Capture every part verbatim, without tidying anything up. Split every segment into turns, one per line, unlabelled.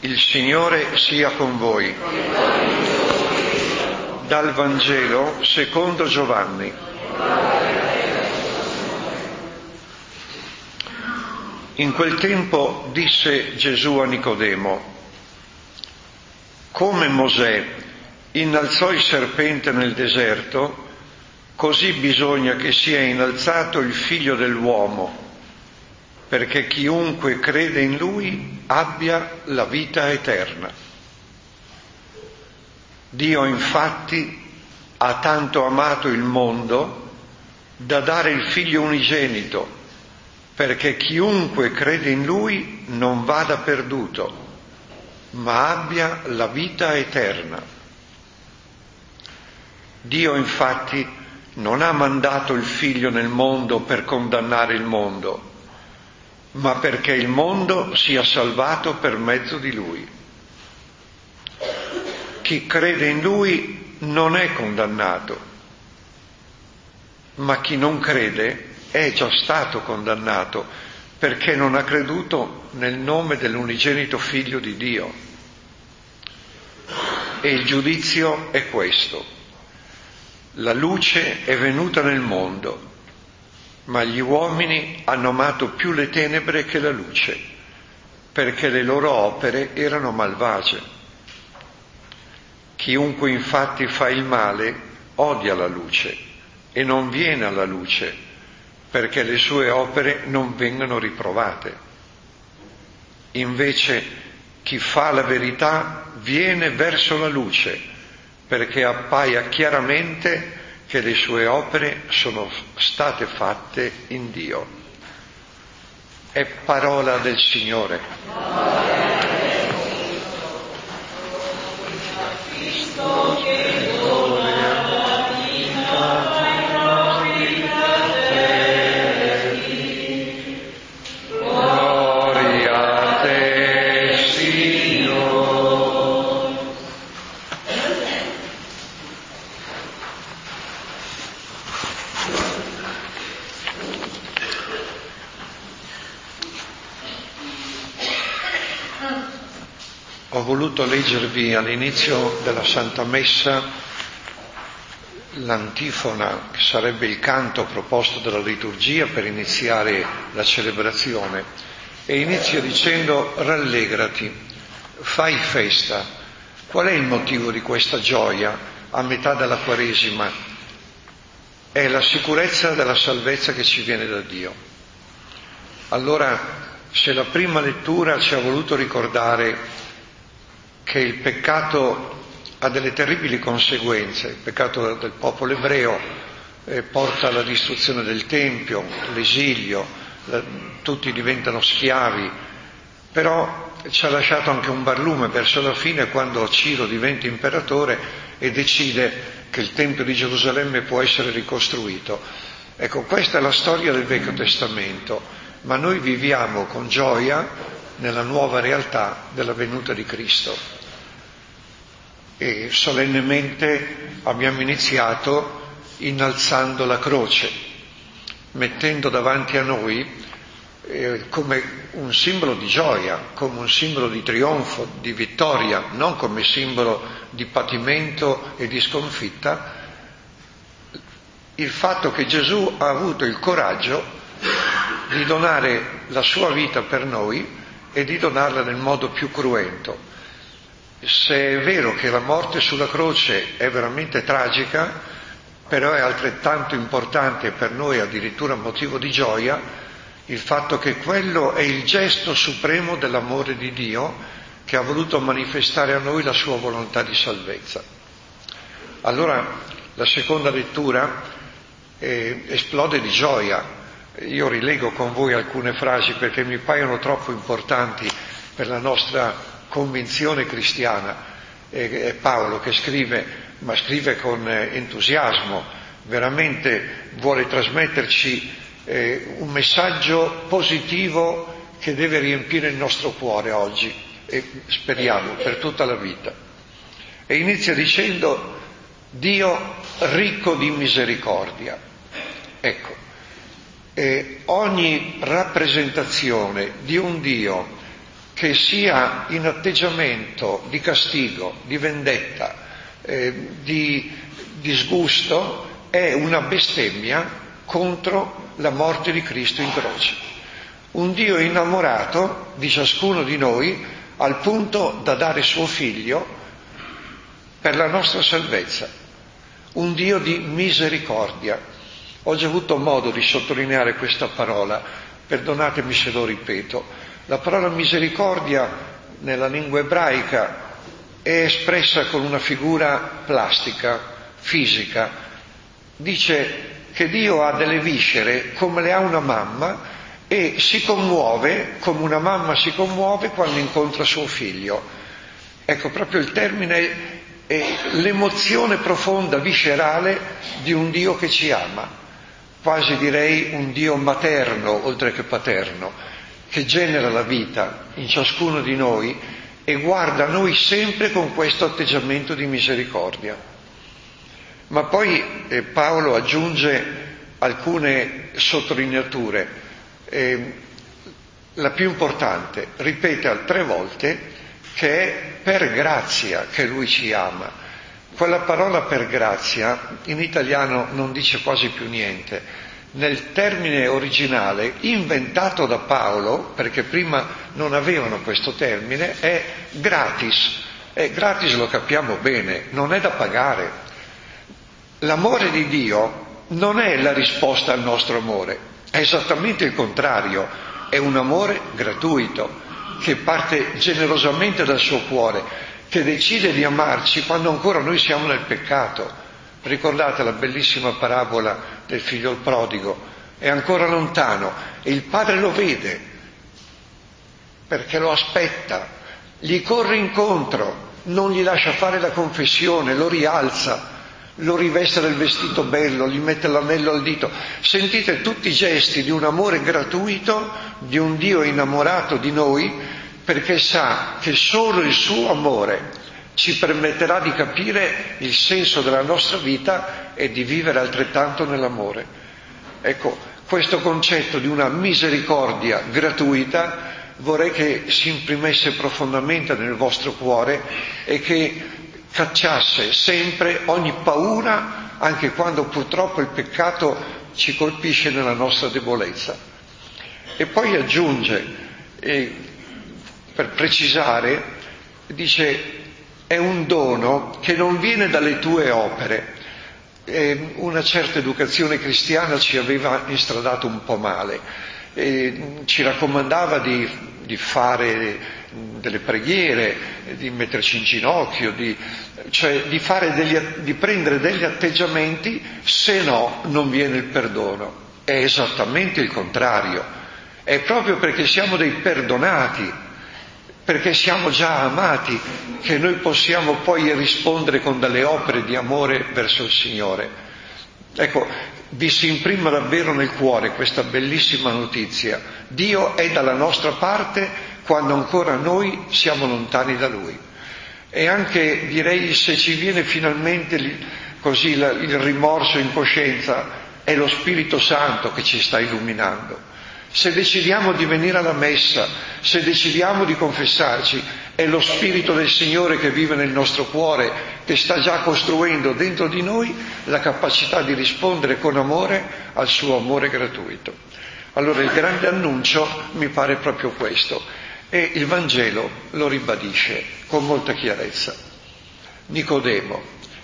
Il Signore sia con voi. Dal Vangelo secondo Giovanni. In quel tempo disse Gesù a Nicodemo: come Mosè innalzò il serpente nel deserto, così bisogna che sia innalzato il Figlio dell'uomo, perché chiunque crede in Lui abbia la vita eterna. Dio infatti ha tanto amato il mondo da dare il Figlio unigenito, perché chiunque crede in Lui non vada perduto, ma abbia la vita eterna. Dio infatti non ha mandato il Figlio nel mondo per condannare il mondo, ma perché il mondo sia salvato per mezzo di Lui. Chi crede in Lui non è condannato, ma chi non crede è già stato condannato, perché non ha creduto nel nome dell'unigenito Figlio di Dio. E il giudizio è questo: la luce è venuta nel mondo, ma gli uomini hanno amato più le tenebre che la luce, perché le loro opere erano malvagie. Chiunque infatti fa il male odia la luce e non viene alla luce, perché le sue opere non vengano riprovate. Invece chi fa la verità viene verso la luce, perché appaia chiaramente che le sue opere sono state fatte in Dio. È parola del Signore. Cristo che dona la vita ai nostri fratelli. Gloria a te, Signore. Ho voluto leggervi all'inizio della Santa Messa l'antifona, che sarebbe il canto proposto dalla liturgia per iniziare la celebrazione, e inizio dicendo: rallegrati, fai festa. Qual è il motivo di questa gioia a metà della Quaresima? È la sicurezza della salvezza che ci viene da Dio. Allora, se la prima lettura ci ha voluto ricordare che il peccato ha delle terribili conseguenze, il peccato del popolo ebreo eh, porta alla distruzione del Tempio, l'esilio, la, tutti diventano schiavi, però ci ha lasciato anche un barlume verso la fine, quando Ciro diventa imperatore e decide che il Tempio di Gerusalemme può essere ricostruito. Ecco, questa è la storia del Vecchio Testamento, ma noi viviamo con gioia nella nuova realtà della venuta di Cristo. E solennemente abbiamo iniziato innalzando la croce, mettendo davanti a noi eh, come un simbolo di gioia, come un simbolo di trionfo, di vittoria, non come simbolo di patimento e di sconfitta, il fatto che Gesù ha avuto il coraggio di donare la sua vita per noi e di donarla nel modo più cruento. Se è vero che la morte sulla croce è veramente tragica, però è altrettanto importante per noi, addirittura motivo di gioia, il fatto che quello è il gesto supremo dell'amore di Dio, che ha voluto manifestare a noi la sua volontà di salvezza. Allora la seconda lettura eh, esplode di gioia. Io rilego con voi alcune frasi perché mi paiono troppo importanti per la nostra convinzione cristiana. È Paolo che scrive, ma scrive con entusiasmo, veramente vuole trasmetterci eh, un messaggio positivo che deve riempire il nostro cuore oggi e speriamo per tutta la vita. E inizia dicendo: Dio ricco di misericordia. Ecco, eh, ogni rappresentazione di un Dio che sia in atteggiamento di castigo, di vendetta, eh, di disgusto, è una bestemmia contro la morte di Cristo in croce. Un Dio innamorato di ciascuno di noi al punto da dare suo figlio per la nostra salvezza. Un Dio di misericordia. Ho già avuto modo di sottolineare questa parola, perdonatemi se lo ripeto. La parola misericordia nella lingua ebraica è espressa con una figura plastica, fisica. Dice che Dio ha delle viscere come le ha una mamma e si commuove come una mamma si commuove quando incontra suo figlio. Ecco, proprio il termine è l'emozione profonda, viscerale di un Dio che ci ama, quasi direi un Dio materno oltre che paterno, che genera la vita in ciascuno di noi e guarda a noi sempre con questo atteggiamento di misericordia. Ma poi eh, Paolo aggiunge alcune sottolineature. Eh, la più importante, ripete tre volte che è per grazia che lui ci ama. Quella parola per grazia in italiano non dice quasi più niente. Nel termine originale, inventato da Paolo, perché prima non avevano questo termine, è gratis. E gratis lo capiamo bene, non è da pagare. L'amore di Dio non è la risposta al nostro amore, è esattamente il contrario, è un amore gratuito, che parte generosamente dal suo cuore, che decide di amarci quando ancora noi siamo nel peccato. Ricordate la bellissima parabola del figlio prodigo? È ancora lontano e il padre lo vede perché lo aspetta, gli corre incontro, non gli lascia fare la confessione, lo rialza, lo riveste del vestito bello, gli mette l'anello al dito. Sentite tutti i gesti di un amore gratuito, di un Dio innamorato di noi, perché sa che solo il suo amore ci permetterà di capire il senso della nostra vita e di vivere altrettanto nell'amore. Ecco, questo concetto di una misericordia gratuita vorrei che si imprimesse profondamente nel vostro cuore e che cacciasse sempre ogni paura, anche quando purtroppo il peccato ci colpisce nella nostra debolezza. E poi aggiunge, eh, per precisare, dice: è un dono che non viene dalle tue opere. Eh, una certa educazione cristiana ci aveva instradato un po' male, eh, ci raccomandava di, di fare delle preghiere, di metterci in ginocchio, di, cioè di, fare degli, di prendere degli atteggiamenti, se no non viene il perdono. È esattamente il contrario. È proprio perché siamo dei perdonati, perché siamo già amati, che noi possiamo poi rispondere con delle opere di amore verso il Signore. Ecco, vi si imprima davvero nel cuore questa bellissima notizia. Dio è dalla nostra parte quando ancora noi siamo lontani da Lui. E anche, direi, se ci viene finalmente così il rimorso in coscienza, è lo Spirito Santo che ci sta illuminando. Se decidiamo di venire alla messa, se decidiamo di confessarci, è lo Spirito del Signore che vive nel nostro cuore, che sta già costruendo dentro di noi la capacità di rispondere con amore al suo amore gratuito. Allora il grande annuncio mi pare proprio questo, e il Vangelo lo ribadisce con molta chiarezza. Nicodemo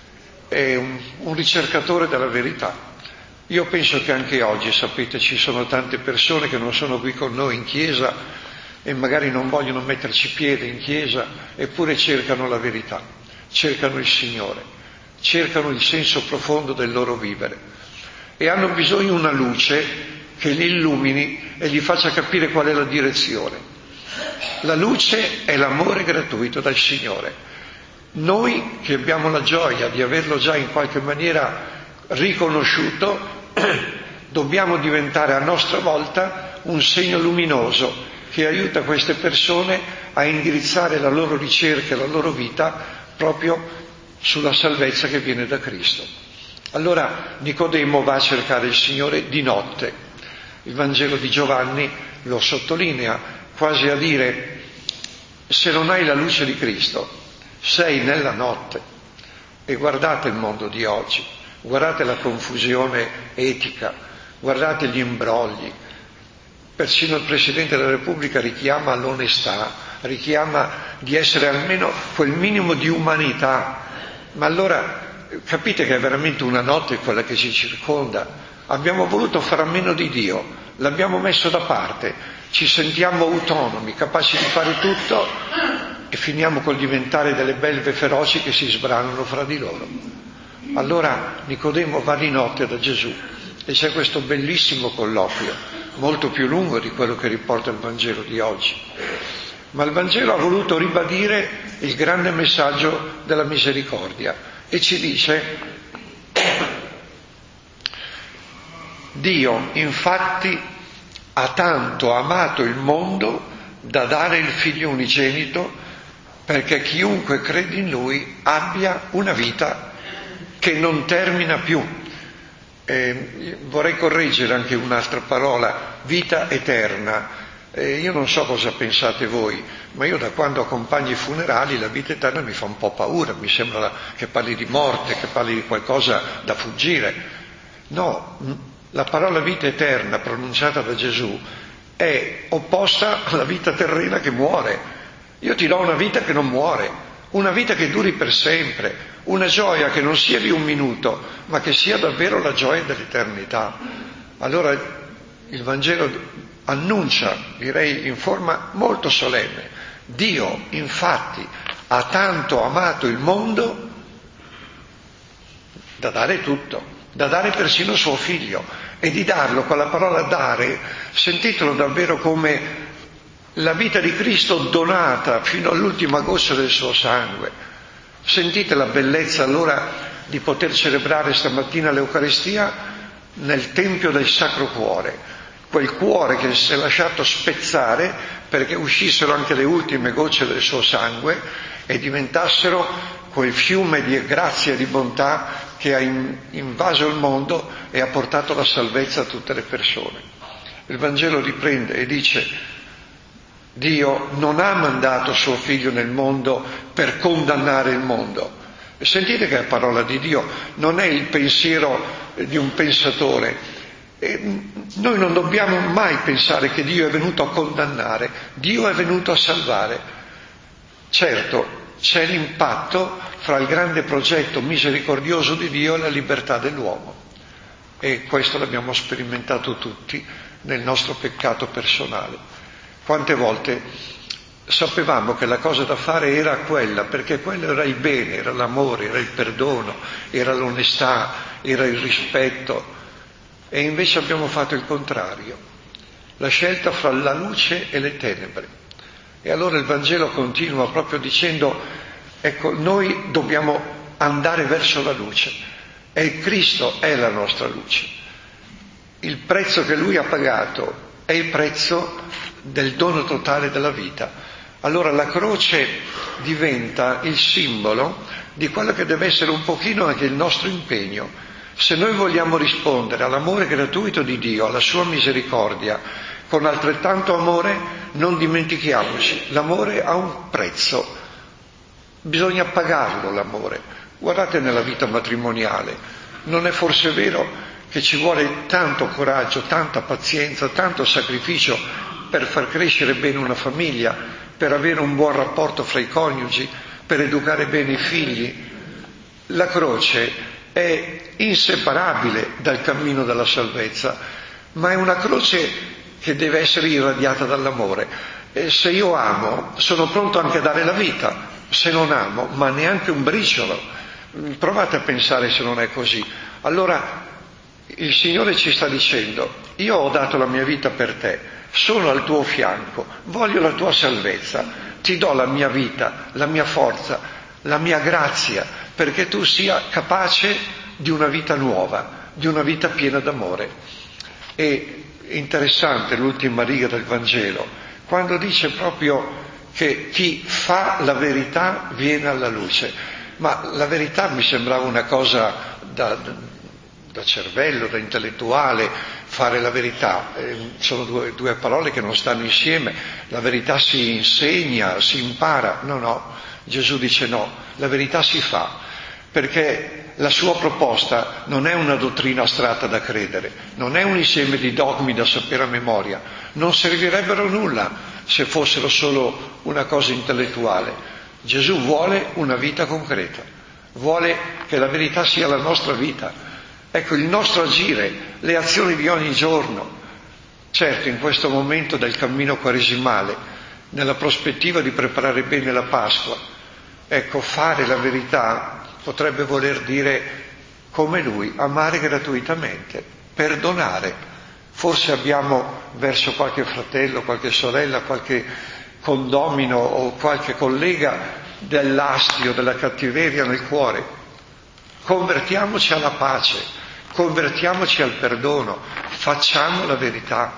è un, un ricercatore della verità. Io penso che anche oggi, sapete, ci sono tante persone che non sono qui con noi in chiesa e magari non vogliono metterci piede in chiesa, eppure cercano la verità, cercano il Signore, cercano il senso profondo del loro vivere e hanno bisogno di una luce che li illumini e gli faccia capire qual è la direzione. La luce è l'amore gratuito dal Signore. Noi che abbiamo la gioia di averlo già in qualche maniera riconosciuto, dobbiamo diventare a nostra volta un segno luminoso che aiuta queste persone a indirizzare la loro ricerca e la loro vita proprio sulla salvezza che viene da Cristo. Allora Nicodemo va a cercare il Signore di notte. Il Vangelo di Giovanni lo sottolinea, quasi a dire: Se non hai la luce di Cristo, sei nella notte. E guardate il mondo di oggi, guardate la confusione etica, guardate gli imbrogli. Persino il Presidente della Repubblica richiama l'onestà, richiama di essere almeno quel minimo di umanità. Ma allora capite che è veramente una notte quella che ci circonda. Abbiamo voluto fare a meno di Dio, l'abbiamo messo da parte, ci sentiamo autonomi, capaci di fare tutto e finiamo col diventare delle belve feroci che si sbranano fra di loro. Allora Nicodemo va di notte da Gesù e c'è questo bellissimo colloquio, molto più lungo di quello che riporta il Vangelo di oggi. Ma il Vangelo ha voluto ribadire il grande messaggio della misericordia e ci dice: Dio infatti ha tanto amato il mondo da dare il Figlio unigenito perché chiunque crede in Lui abbia una vita che non termina più. Eh, vorrei correggere anche un'altra parola, vita eterna. Eh, io non so cosa pensate voi, ma io da quando accompagno i funerali la vita eterna mi fa un po' paura, mi sembra che parli di morte, che parli di qualcosa da fuggire. No, la parola vita eterna pronunciata da Gesù è opposta alla vita terrena che muore. Io ti do una vita che non muore, una vita che duri per sempre, una gioia che non sia di un minuto, ma che sia davvero la gioia dell'eternità. Allora il Vangelo annuncia, direi in forma molto solenne, Dio infatti ha tanto amato il mondo da dare tutto, da dare persino suo figlio, e di darlo con la parola dare, sentitelo davvero come la vita di Cristo donata fino all'ultima goccia del suo sangue. Sentite la bellezza allora di poter celebrare stamattina l'Eucaristia nel Tempio del Sacro Cuore, quel cuore che si è lasciato spezzare perché uscissero anche le ultime gocce del suo sangue e diventassero quel fiume di grazia e di bontà che ha invaso il mondo e ha portato la salvezza a tutte le persone. Il Vangelo riprende e dice: Dio non ha mandato suo figlio nel mondo per condannare il mondo. E sentite che la parola di Dio non è il pensiero di un pensatore. E noi non dobbiamo mai pensare che Dio è venuto a condannare, Dio è venuto a salvare. Certo, c'è l'impatto fra il grande progetto misericordioso di Dio e la libertà dell'uomo, e questo l'abbiamo sperimentato tutti nel nostro peccato personale. Quante volte sapevamo che la cosa da fare era quella, perché quello era il bene, era l'amore, era il perdono, era l'onestà, era il rispetto, e invece abbiamo fatto il contrario, la scelta fra la luce e le tenebre. E allora il Vangelo continua proprio dicendo: ecco, noi dobbiamo andare verso la luce, e Cristo è la nostra luce. Il prezzo che Lui ha pagato è il prezzo del dono totale della vita. Allora la croce diventa il simbolo di quello che deve essere un pochino anche il nostro impegno. Se noi vogliamo rispondere all'amore gratuito di Dio, alla sua misericordia, con altrettanto amore, non dimentichiamoci, l'amore ha un prezzo, bisogna pagarlo l'amore. Guardate nella vita matrimoniale, non è forse vero che ci vuole tanto coraggio, tanta pazienza, tanto sacrificio per far crescere bene una famiglia, per avere un buon rapporto fra i coniugi, per educare bene i figli? La croce è inseparabile dal cammino della salvezza, ma è una croce che deve essere irradiata dall'amore. E se io amo, sono pronto anche a dare la vita. Se non amo, ma neanche un briciolo. Provate a pensare se non è così. Allora il Signore ci sta dicendo: io ho dato la mia vita per te, sono al tuo fianco, voglio la tua salvezza, ti do la mia vita, la mia forza, la mia grazia, perché tu sia capace di una vita nuova, di una vita piena d'amore. E interessante l'ultima riga del Vangelo, quando dice proprio che chi fa la verità viene alla luce. Ma la verità mi sembrava una cosa da, da da cervello, da intellettuale, fare la verità. Eh, sono due, due parole che non stanno insieme. La verità si insegna, si impara. No, no, Gesù dice no, la verità si fa, perché la sua proposta non è una dottrina astratta da credere, non è un insieme di dogmi da sapere a memoria, non servirebbero a nulla se fossero solo una cosa intellettuale. Gesù vuole una vita concreta, vuole che la verità sia la nostra vita. Ecco, il nostro agire, le azioni di ogni giorno. Certo, in questo momento del cammino quaresimale, nella prospettiva di preparare bene la Pasqua, ecco, fare la verità potrebbe voler dire, come Lui, amare gratuitamente, perdonare. Forse abbiamo verso qualche fratello, qualche sorella, qualche condomino o qualche collega dell'astio, della cattiveria nel cuore. Convertiamoci alla pace, convertiamoci al perdono, facciamo la verità.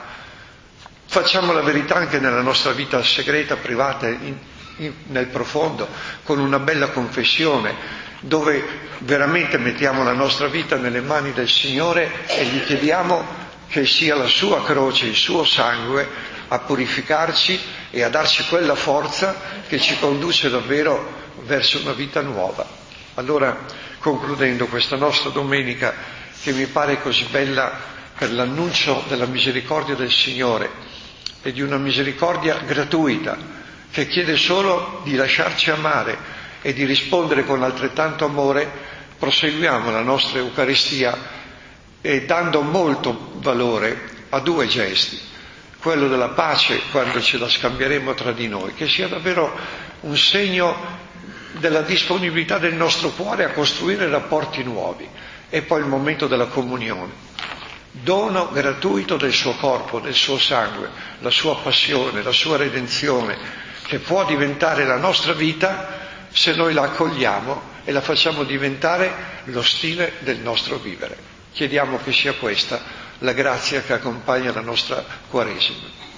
Facciamo la verità anche nella nostra vita segreta, privata, in, in, nel profondo, con una bella confessione, dove veramente mettiamo la nostra vita nelle mani del Signore e gli chiediamo che sia la sua croce, il suo sangue a purificarci e a darci quella forza che ci conduce davvero verso una vita nuova. Allora, concludendo questa nostra domenica, che mi pare così bella per l'annuncio della misericordia del Signore e di una misericordia gratuita, che chiede solo di lasciarci amare e di rispondere con altrettanto amore, proseguiamo la nostra Eucaristia e dando molto valore a due gesti, quello della pace quando ce la scambieremo tra di noi, che sia davvero un segno della disponibilità del nostro cuore a costruire rapporti nuovi, e poi il momento della comunione, dono gratuito del suo corpo, del suo sangue, la sua passione, la sua redenzione, che può diventare la nostra vita se noi la accogliamo e la facciamo diventare lo stile del nostro vivere. Chiediamo che sia questa la grazia che accompagna la nostra Quaresima.